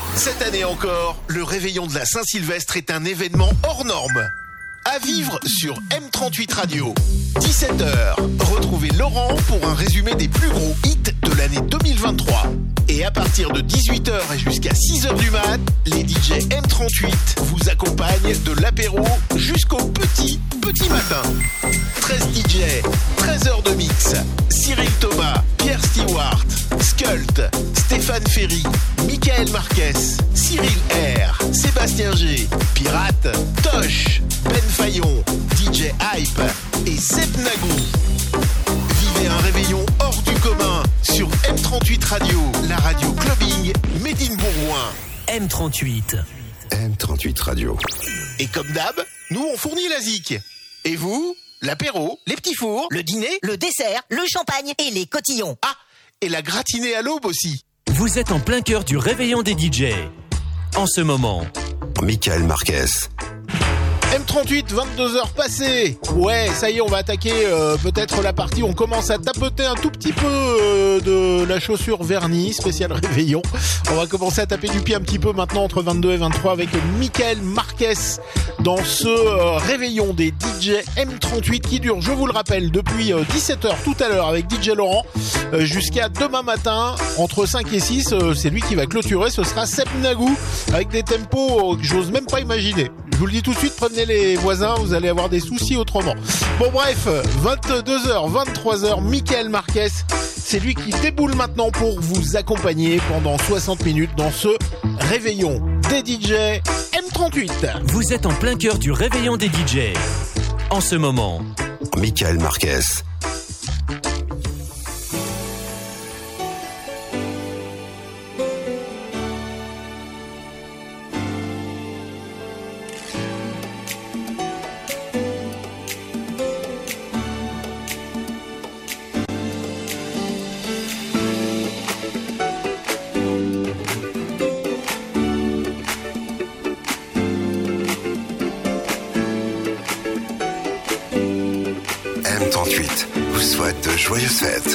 Cette année encore, le réveillon de la Saint-Sylvestre est un événement hors norme. À vivre sur M38 Radio. 17h, retrouvez Laurent pour un résumé des plus gros hits de l'année 2023. Et à partir de 18h et jusqu'à 6h du mat, les DJ M38 vous accompagnent de l'apéro jusqu'au petit matin. 13 DJ, 13 heures de mix. Cyril Thomas, Pierre Stewart, Skult, Stéphane Ferry, Michael Marquez, Cyril R, Sébastien G, Pirate, Tosh, Ben Fayon, DJ Hype et Seb Nagou. Vivez un réveillon hors du commun sur M38 Radio, la radio clubbing Made in Bourgoin. M38 Radio. Et comme d'hab, nous on fournit la zik. Et vous, l'apéro, les petits fours, le dîner, le dessert, le champagne et les cotillons. Ah, et la gratinée à l'aube aussi. Vous êtes en plein cœur du réveillon des DJ. En ce moment, Michael Marquez. M38, 22h passées. Ouais, ça y est, on va attaquer peut-être la partie. On commence à tapoter un tout petit peu de la chaussure vernis, spécial réveillon. On va commencer à taper du pied un petit peu maintenant entre 22 et 23 avec Michael Marquez dans ce réveillon des DJ M38 qui dure, je vous le rappelle, depuis 17h tout à l'heure avec DJ Laurent jusqu'à demain matin entre 5 et 6. C'est lui qui va clôturer, ce sera Seb Nagou avec des tempos que j'ose même pas imaginer. Je vous le dis tout de suite, prévenez les voisins, vous allez avoir des soucis autrement. Bon bref, 22h, 23h, Michael Marquez, c'est lui qui déboule maintenant pour vous accompagner pendant 60 minutes dans ce réveillon des DJ M38. Vous êtes en plein cœur du réveillon des DJ. En ce moment, Michael Marquez. M38 vous souhaite de joyeuses fêtes.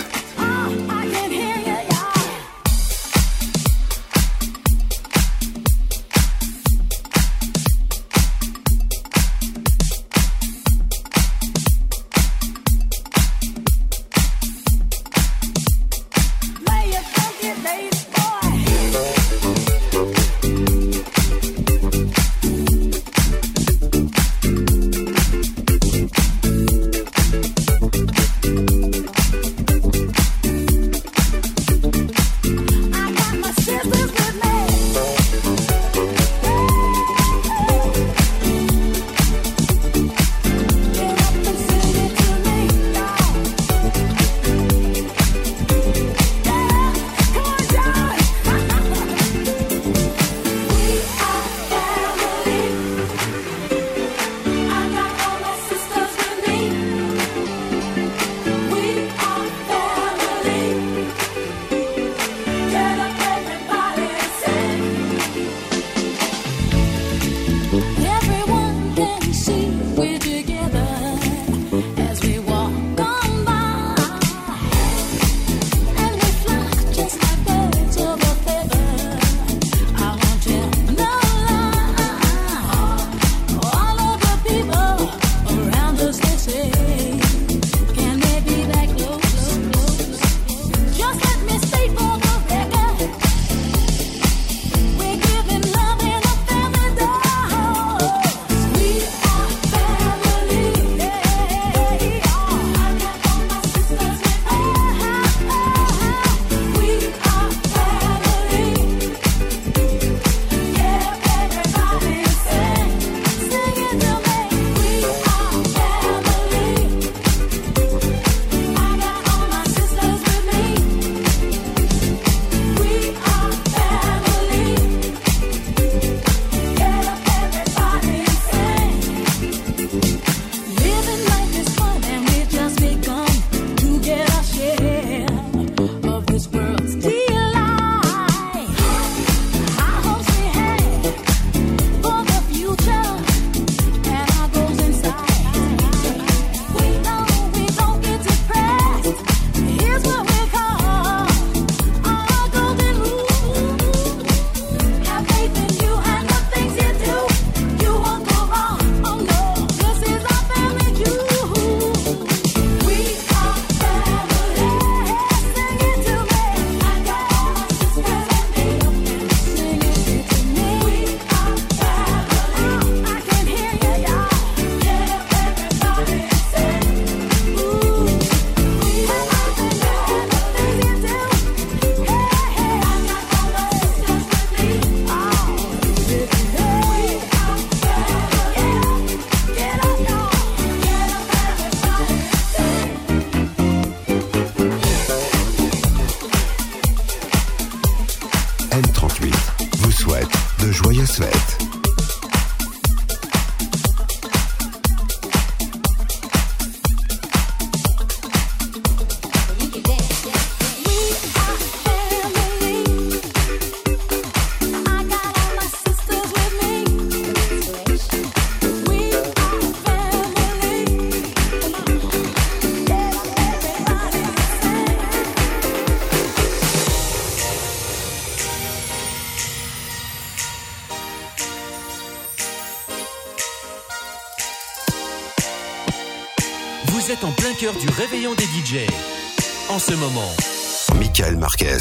M38 vous souhaite de joyeuses fêtes. Vous êtes en plein cœur du réveillon des DJ. En ce moment, Michael Marquez.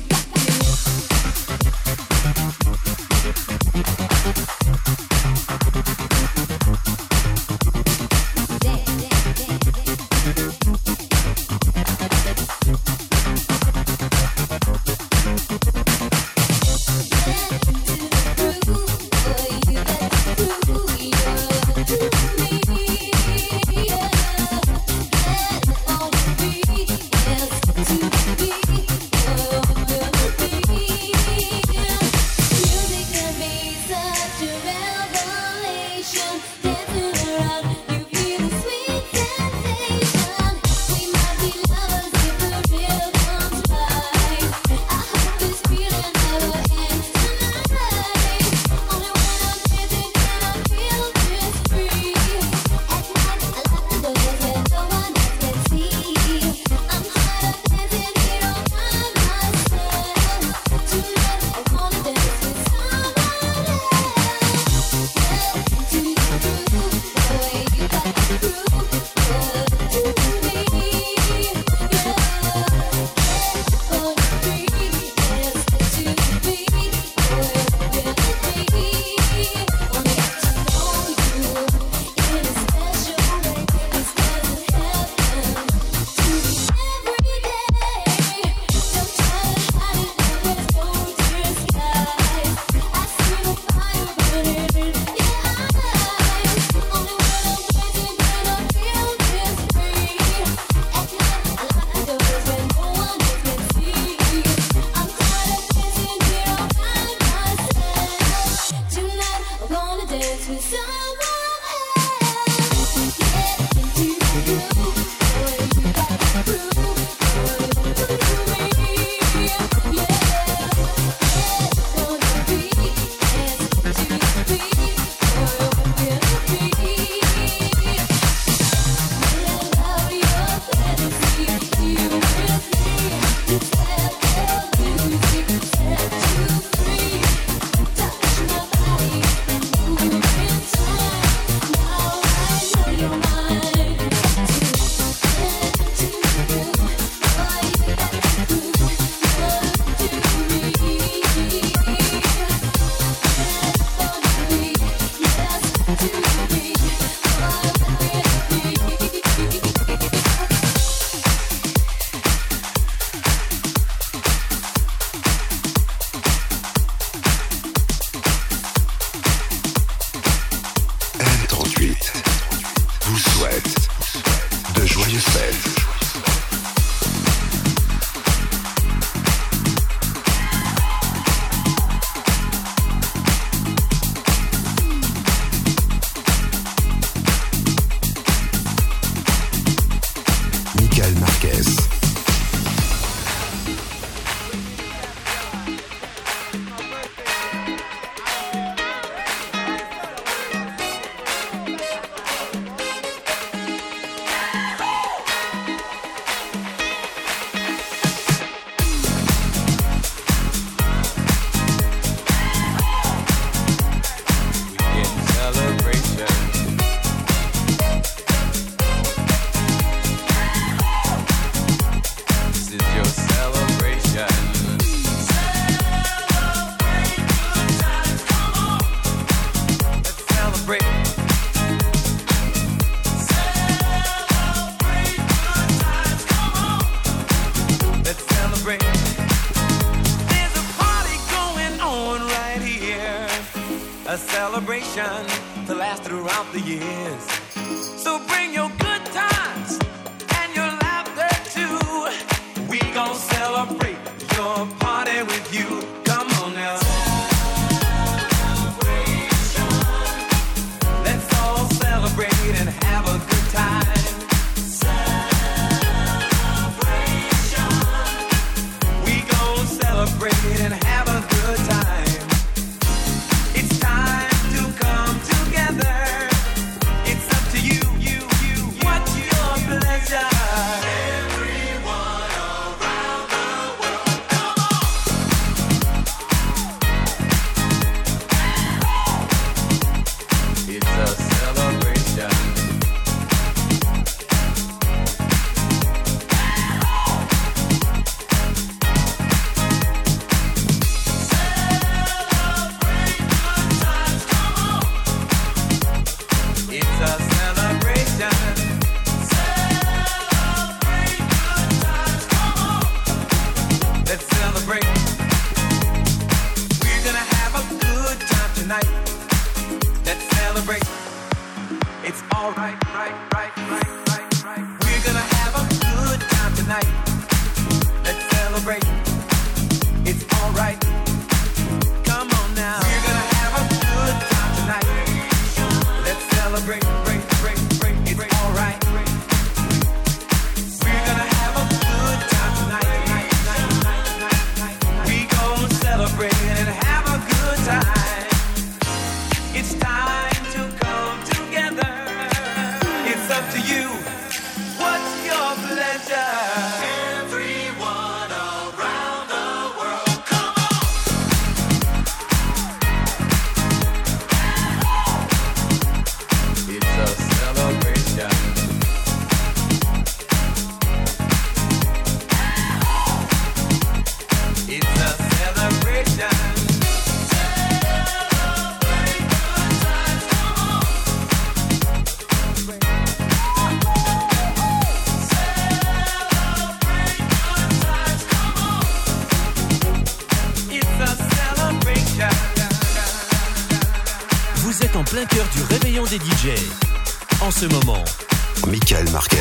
A celebration to last throughout the years. So bring your good times and your laughter too. We gon' celebrate your party with you. Come on. tonight. Let's celebrate. It's alright, right. We're gonna have a good time tonight. Let's celebrate. It's alright. Come on now. We're gonna have a good time tonight. Let's celebrate. It's alright. We're gonna have a good time tonight. We gonna celebrate and have a good time. It's time to come together. It's up to you. What's your pleasure? Everyone around the world, come on. It's a celebration. It's a celebration. Vous êtes en plein cœur du réveillon des DJ. En ce moment, Michael Marquez.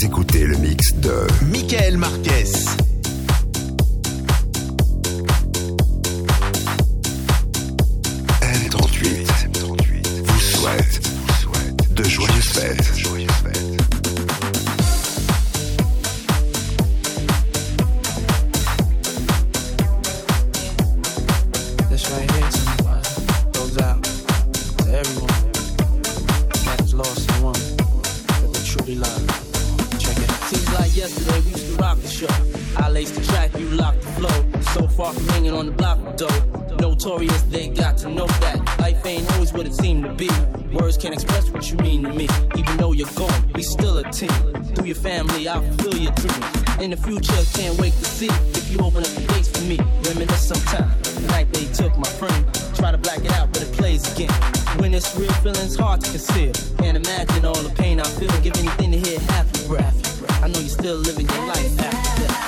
Vous écoutez le mix de Michael Marquez. M38 vous souhaite de joyeuses fêtes. This right here goes out to everyone that is lost in one that they truly love. Check it out. Seems like yesterday we used to rock the show. I laced the track, you locked the flow. So far from hanging on the block though. Notorious, they got to know that life ain't always what it seemed to be. Words can't express what you mean to me. Even though you're gone, we still a team. Through your family, I'll fulfill your dreams. In the future, can't wait to see if you open up the gates for me. Reminisce sometime. The night they took my friend. Try to black it out, but it plays again. When it's real, feeling's hard to conceal. Can't imagine all the pain I feel. Give anything to hear half your breath. I know you're still living your life after death.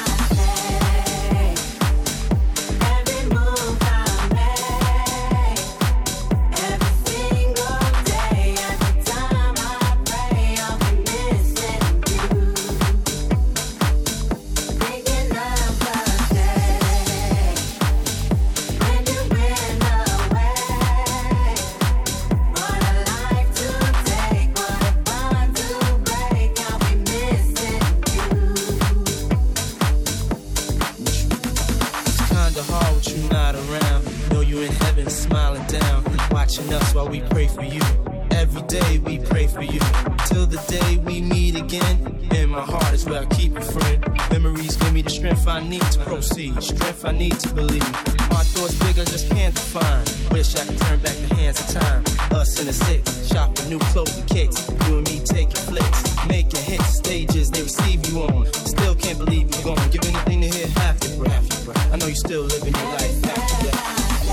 Us while we pray for you. Every day we pray for you. Till the day we meet again. In my heart is where I keep you, friend. Memories give me the strength I need to proceed. Strength I need to believe. My thoughts big, I just can't define. Wish I could turn back the hands of time. Us in the six, shopping new clothes and kicks. You and me taking flicks, making hits, stages they receive you on. Still can't believe you're gone. Give anything to hear half your breath. I know you still living your life after death.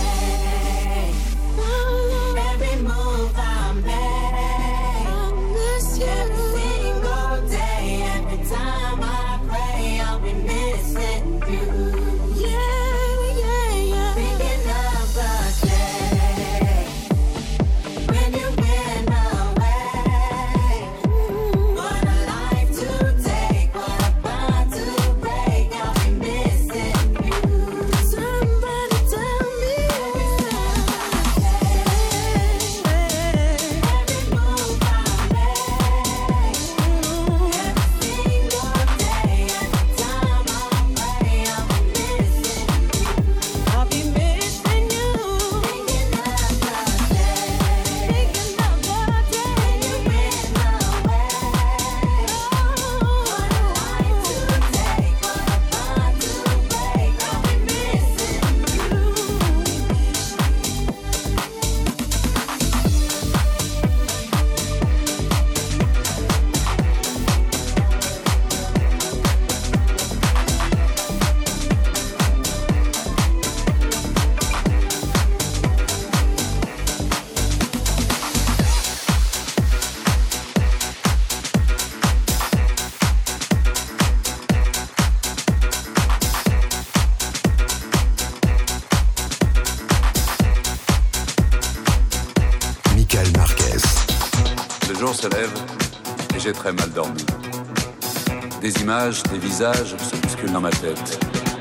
Se lève et j'ai très mal dormi. Des images, des visages se bousculent dans ma tête.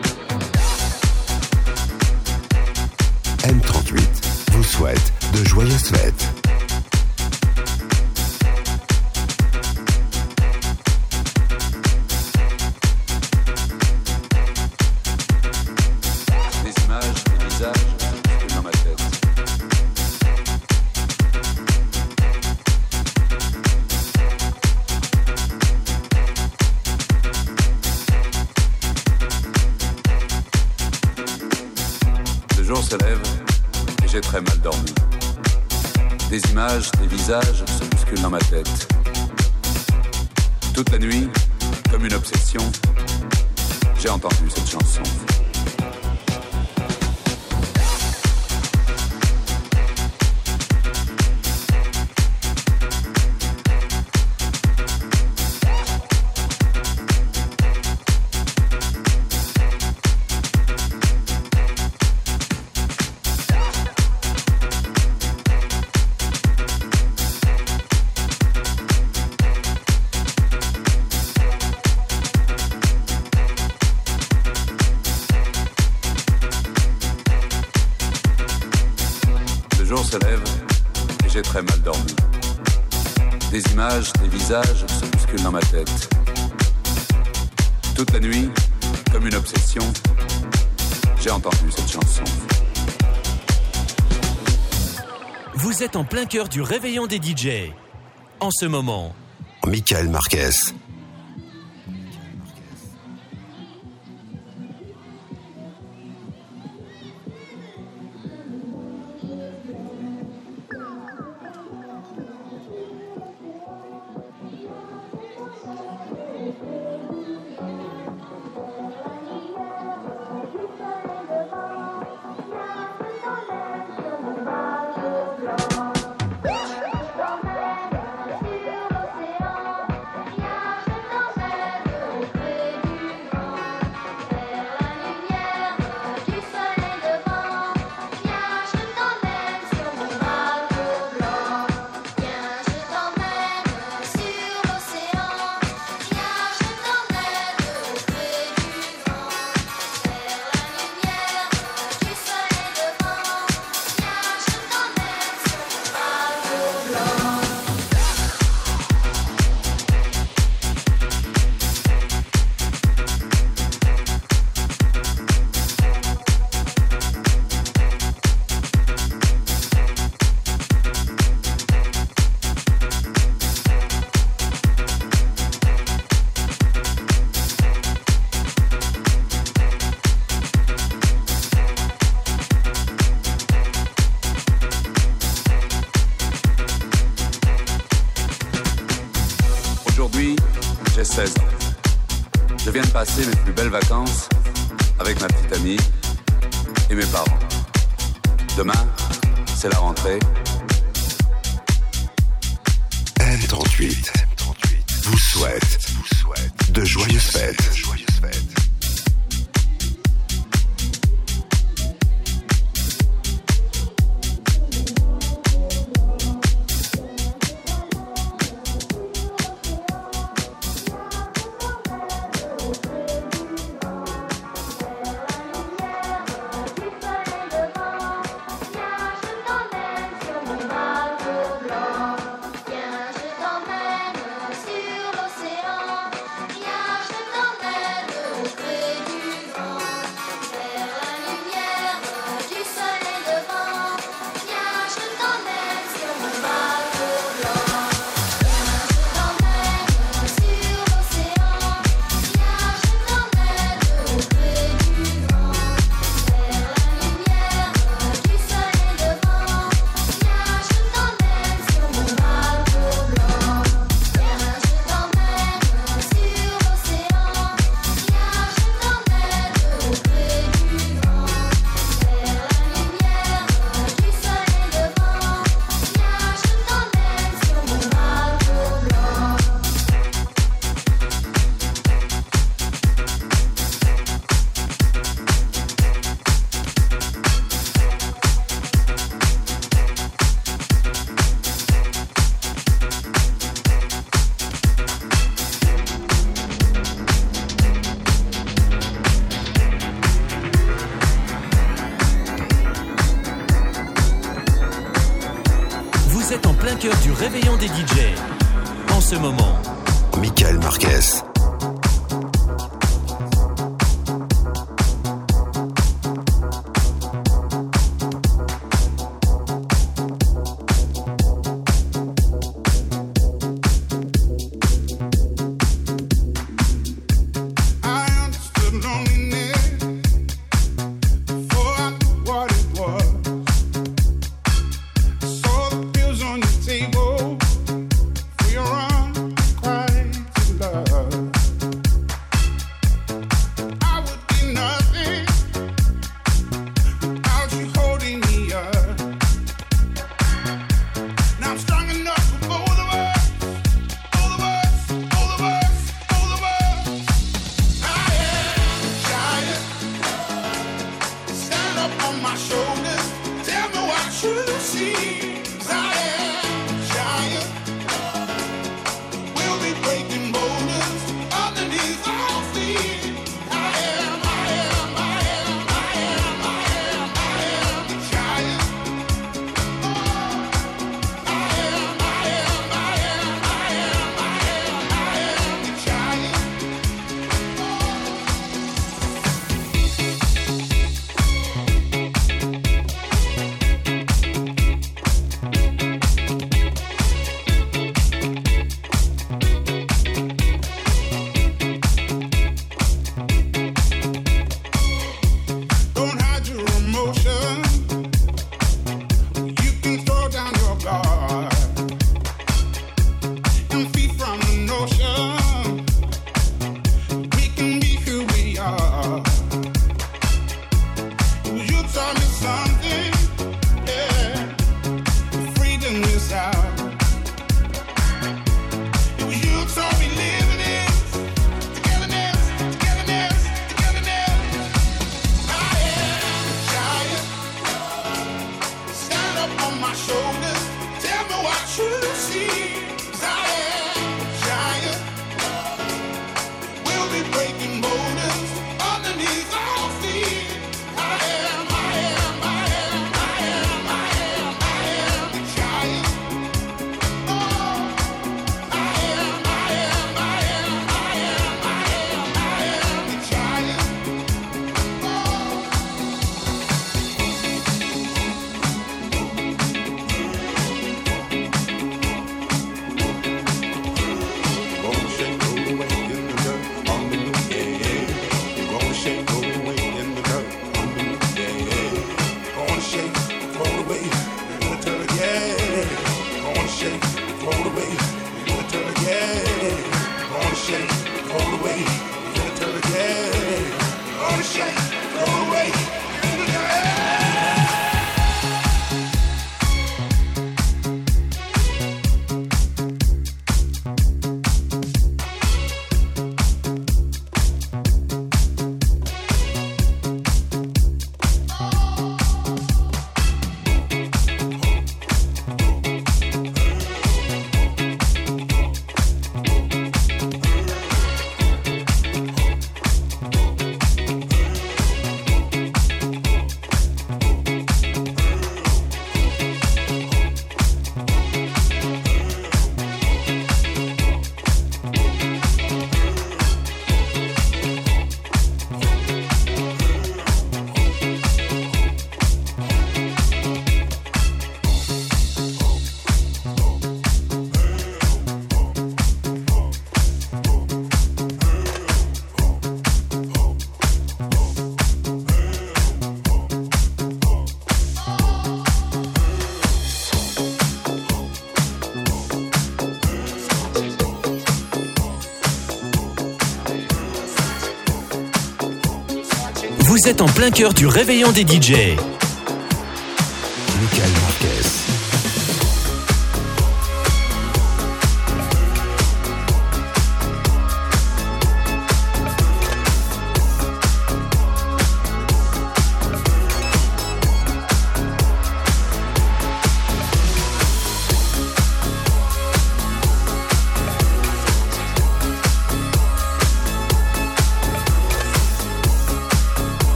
M38 vous souhaite de joyeuses fêtes. Des images, des visages se bousculent dans ma tête. Le jour se lève et j'ai très mal dormi. Des images, des visages se bousculent dans ma tête. Toute la nuit, comme une obsession, j'ai entendu cette chanson. très mal dormi. Des images, des visages se bousculent dans ma tête. Toute la nuit, comme une obsession, j'ai entendu cette chanson. Vous êtes en plein cœur du réveillon des DJ. En ce moment, Michael Marquez. Aujourd'hui, j'ai 16 ans. Je viens de passer mes plus belles vacances avec ma petite amie et mes parents. Demain, c'est la rentrée. M38 vous souhaite de joyeuses fêtes. Vous êtes en plein cœur du réveillon des DJ. En ce moment, Michael Marquez. Now I'm strong enough for both of us, both of us, both of us. Vous êtes en plein cœur du réveillon des DJ. Michael Marquez.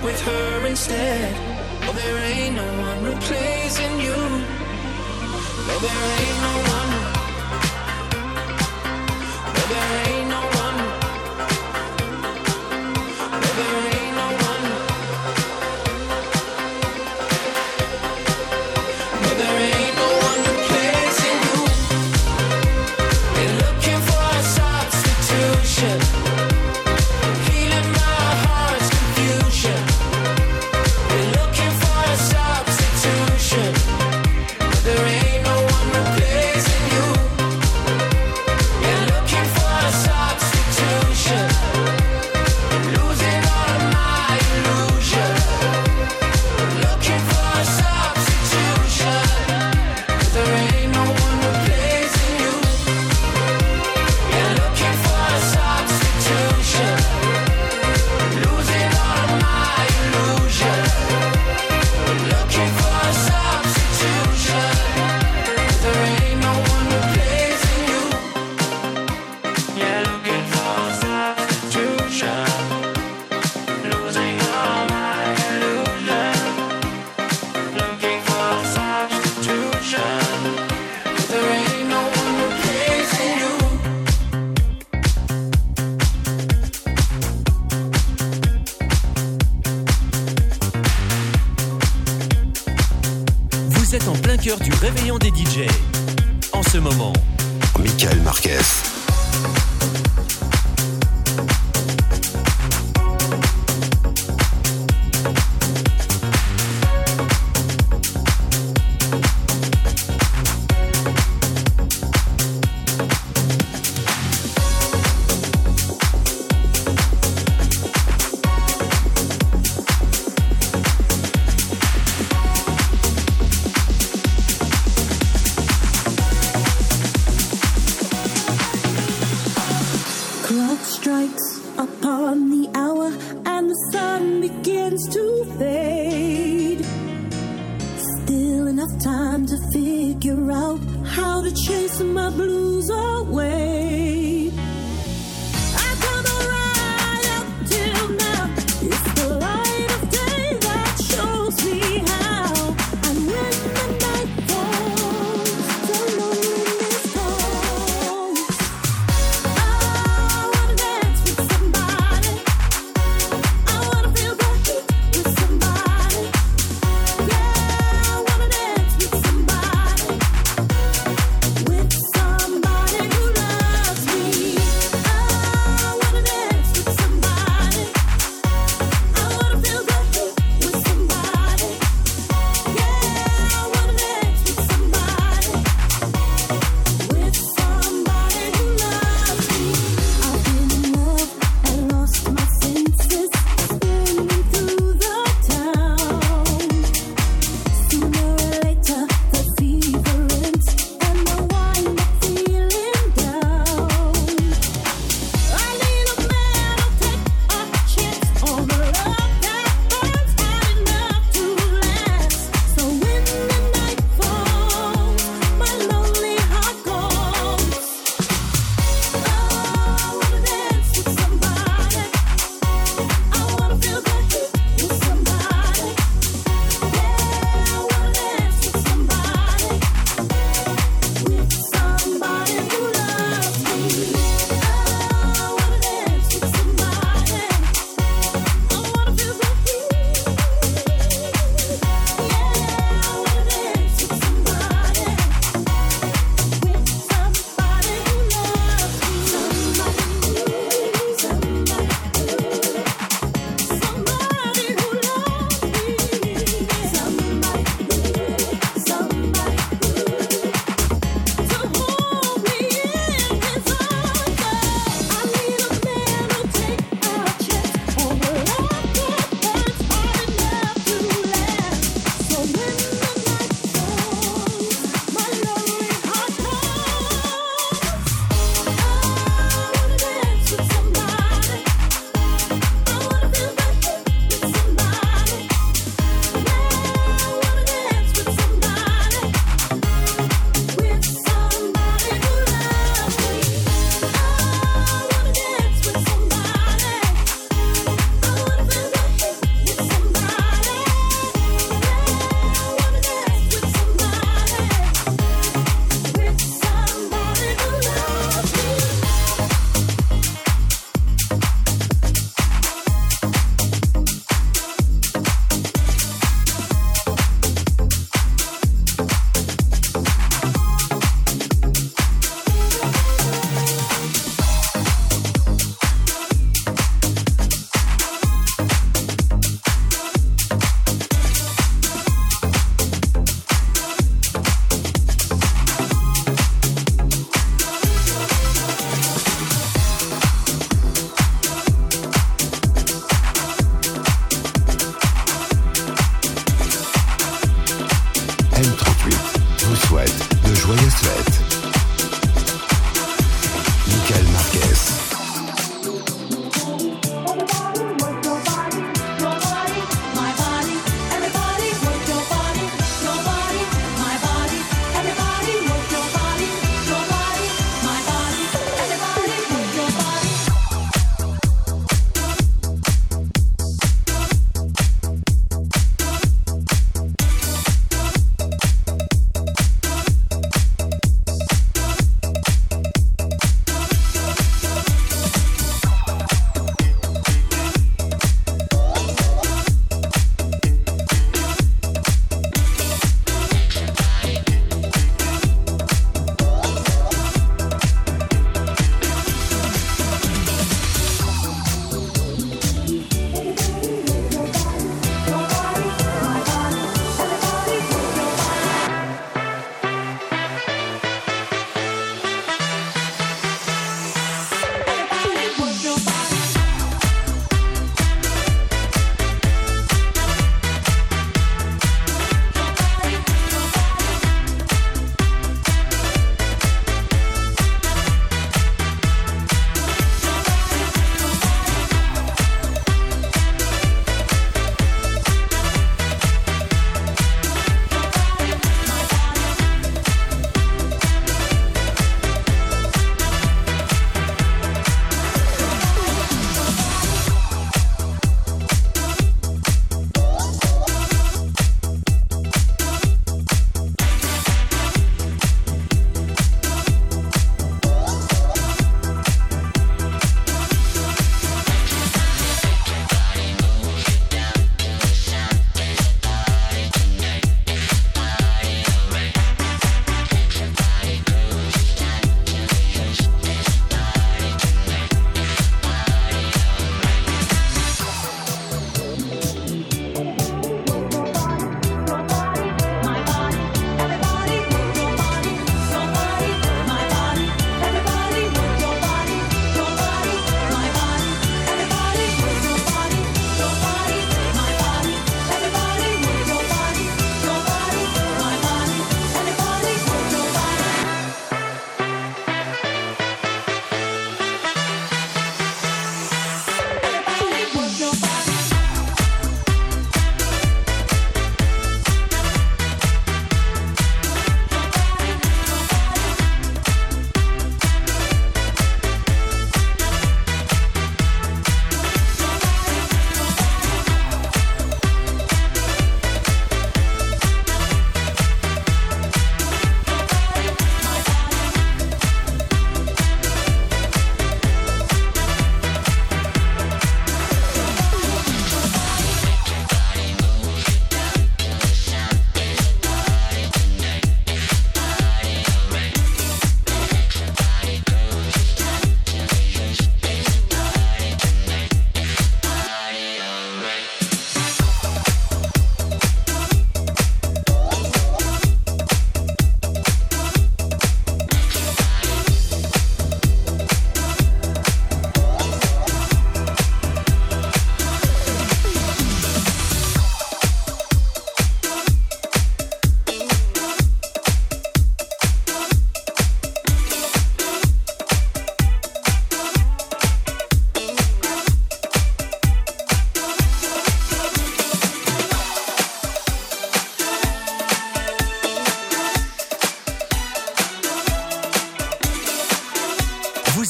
with her instead. Oh, there ain't no one replacing you. No, there ain't no one. No, there ain't no one. No, there ain't no one. No, there ain't no one replacing you. They're looking for a substitution. Healing my heart's confusion. They're looking for a substitution. But there ain't no one replacing you. They're looking for a substitution. Losing all of my illusion. Looking for a substitution. But there ain't no one replacing you. You're looking for a substitution. Losing all of my illusion. Looking for a substitution. There ain't no one replacing you. You're looking for a substitution. Losing all my illusion. Looking for a substitution. There ain't no one replacing you. Vous êtes en plein cœur du réveillon des DJ. En ce moment, Michael Marquez. Clock strikes upon the hour and the sun begins to fade. Still enough time to figure out how to chase my blues away. I've come right up till now. It's the light of day that shows me how. And when the night falls, the loneliness calls. I wanna dance with somebody. I wanna feel the heat with somebody. Yeah, I wanna dance with somebody. With somebody who loves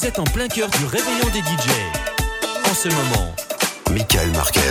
êtes en plein cœur du réveillon des DJ. En ce moment, Michael Marquez.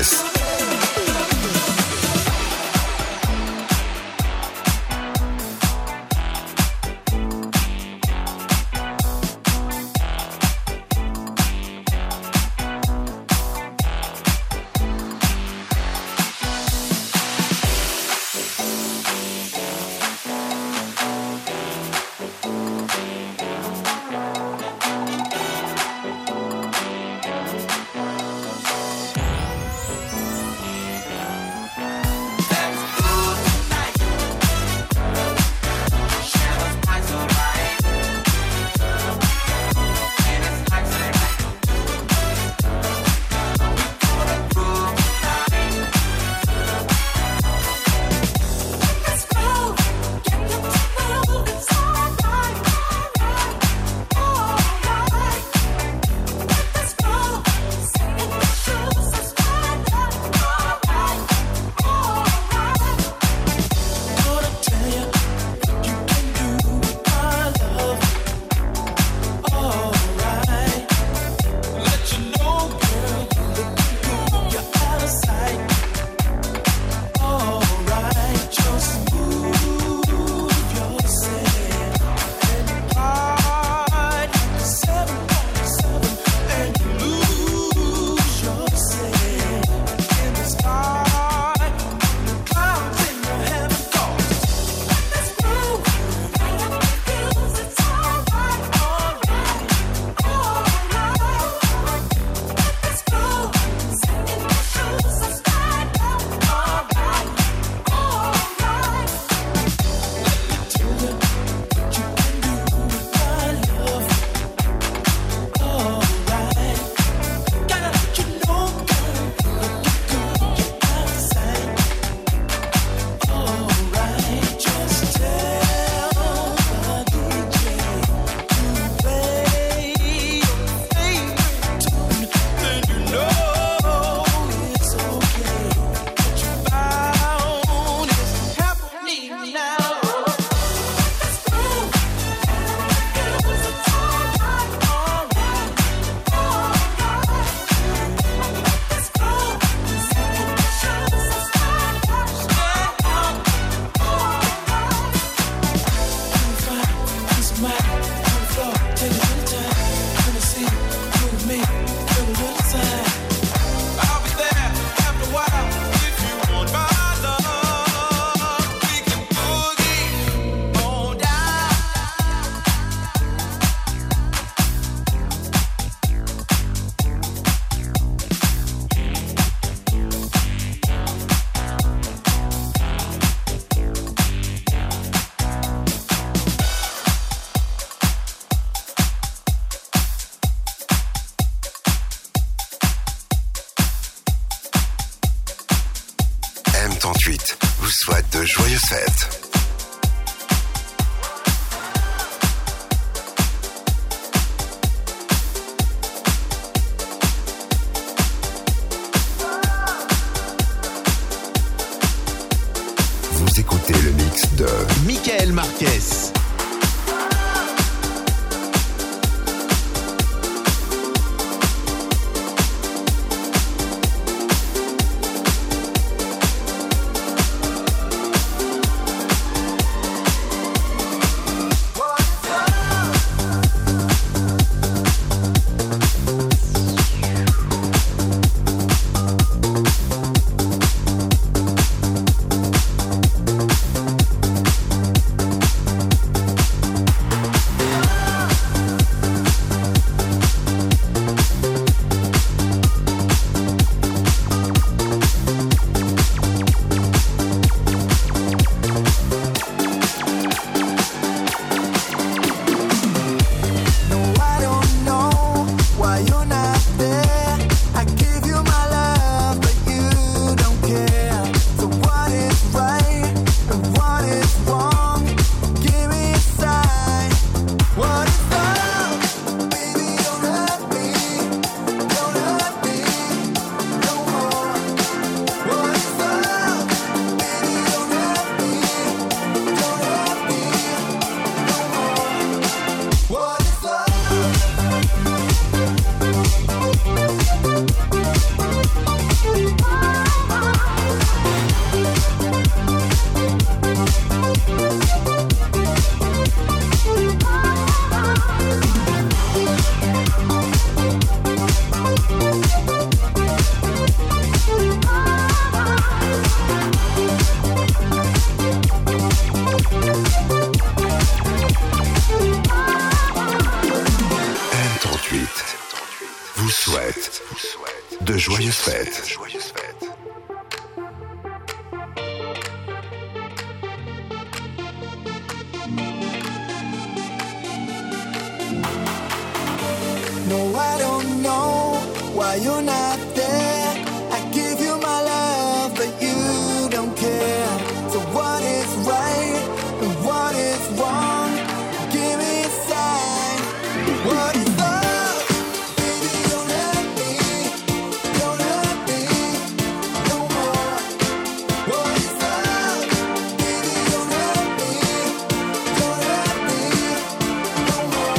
M38 vous souhaite de joyeuses fêtes. Vous écoutez le mix de Michael Marquez. M38 vous souhaite de joyeuses fêtes. No, I don't know why you're not there. I give you my love, but you don't care. So what is right and what is wrong? Give me a sign. What is love? Baby, don't hurt me no more. What is love? Baby, don't hurt me no more.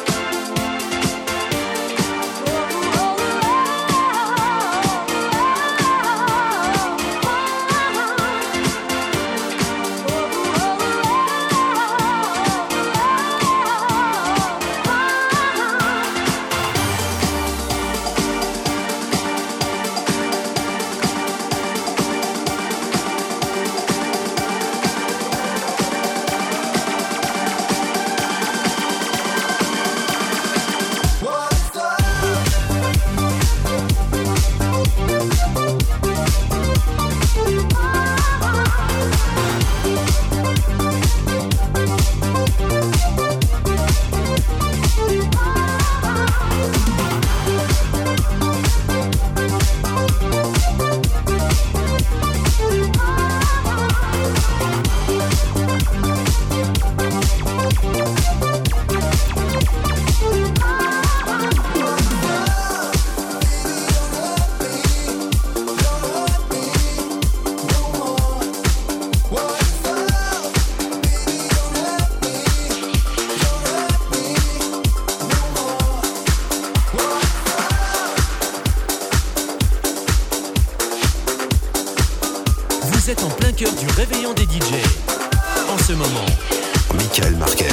Vous êtes en plein cœur du réveillon des DJ. En ce moment, Michael Marquez.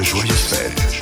joyeuses fêtes.